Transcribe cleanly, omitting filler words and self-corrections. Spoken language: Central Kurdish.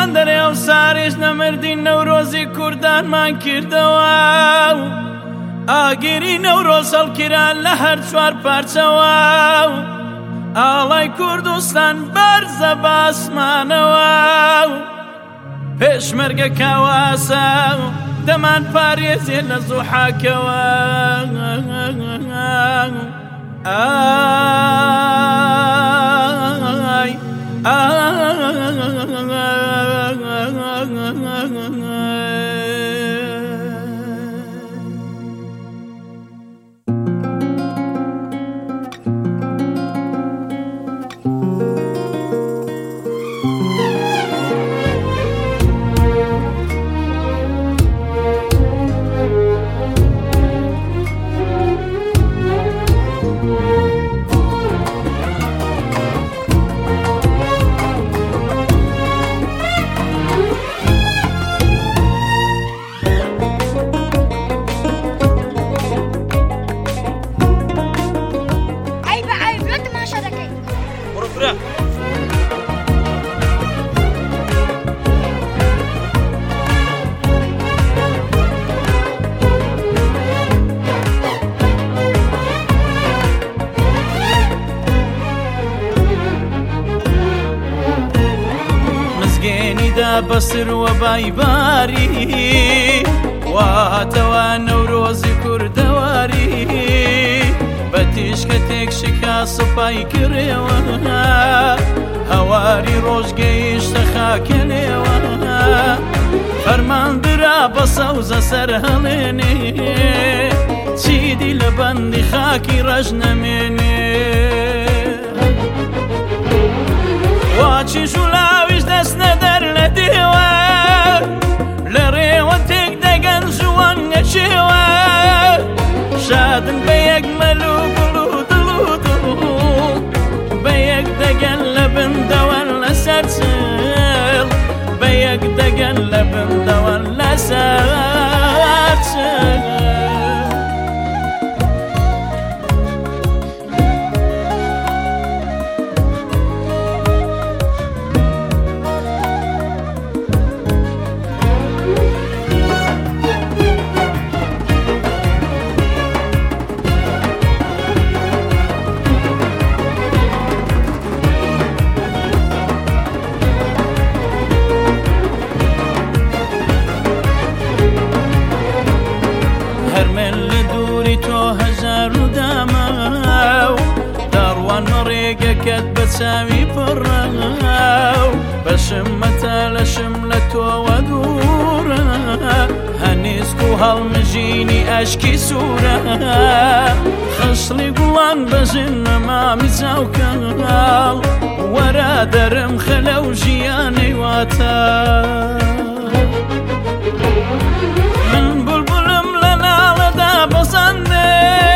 دەرێ و ساریش نەمردی نەورۆزی کوردانمان کردەوە ئاگیری نەورۆز هەڵگیران لە هەر چوار پارچەوە ئاڵای کوردستان بەرزە باسمانەوە پێشمەرگە کاواسە دەمان پارێزێ لە زوحاکەوە بەسر وە بایباری واتەوە نەورۆزی کوردەواری بە تیشکە تێک شکا سوپای کڕێوە هەواری ڕۆژگەیشتە خاکە لێوە فەرماندرا بە سەوزە سەر هەڵێنێ چیدی لە بەندی خاکی ڕەش نەمێنێ واچی ژولاویش دەست نەدەر لە دێوە لە ڕێوە تێک دەگەن ژوانگە چێوە شادن بە یەک مەلو گوڵ و دڵ و دڵ بە یەک دەگەن لە بندەوەن لەسەر چڵ بە یەک دەگەن لە بندەوەن لەسەر چڵ ڕێگەکەت بە چاوی پڕاو بەشممەتە لەشم لە تۆوە دوورە هەنیسک و هەڵمژینی ئەشکی سوورە خەشڵی گوڵان بەژن نەمامی چاوکەڵ وەرە دەرم خەلە و ژیانەی واتە من بولبولم لە ناڵەدا بەزەندێ